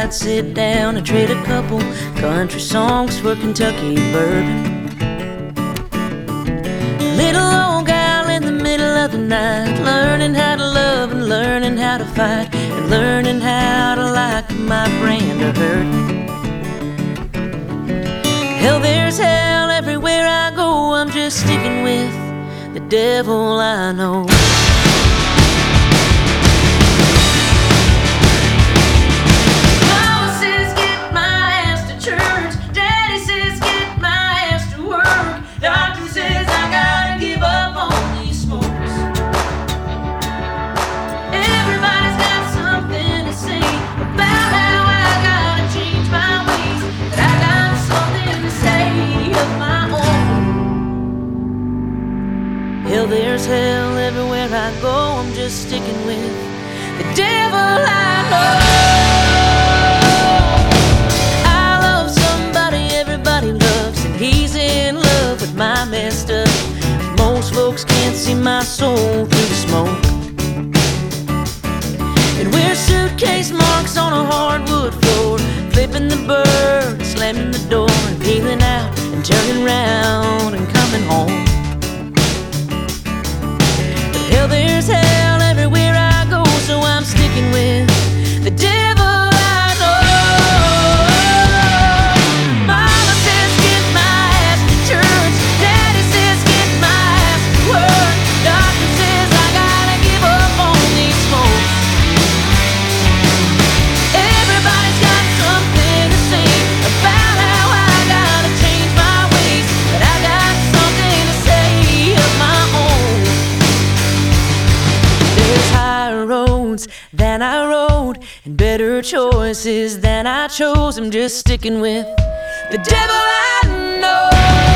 I'd sit down and trade a couple country songs for Kentucky bourbon. Little old gal in the middle of the night, learning how to love and learning how to fight, and learning how to like my brand of hurtin'. Hell, there's hell everywhere I go. I'm just sticking with the devil I know. Hell, there's hell everywhere I go. I'm just sticking with the devil I know. I love somebody everybody loves, and he's in love with my messed up. Most folks can't see my soul through the smoke, and we're suitcase marks on a hardwood floor, flipping the bird, slamming the door, and peeling out and turning around and coming home. Hell, there's hell everywhere I go, so I'm sticking with the devil I know. Mama says get my ass to church, Daddy says get my ass to work, Doctor says I gotta give up on these smokes. Everybody's got something to say about how I gotta change my ways, but I got something to say of my own. There's higher roads than I rode, and better choices than I chose. I'm just sticking with the devil I know.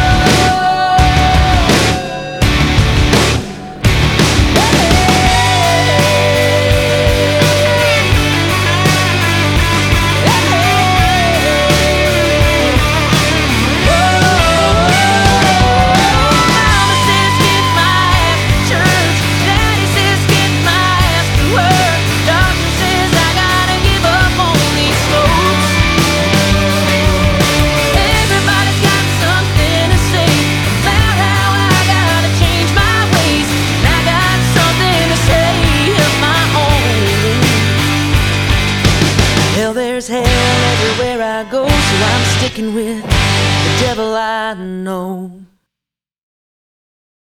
There's hell everywhere I go, so I'm sticking with the devil I know.